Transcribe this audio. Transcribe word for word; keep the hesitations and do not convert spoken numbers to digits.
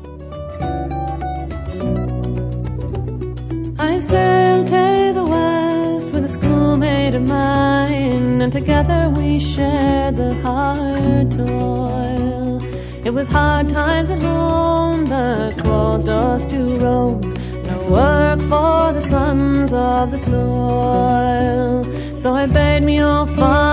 I sailed to the west with a schoolmate of mine, and together we shared the hard toil. It was hard times at home that caused us to roam, no work for the sons of the soil. So I bade me all far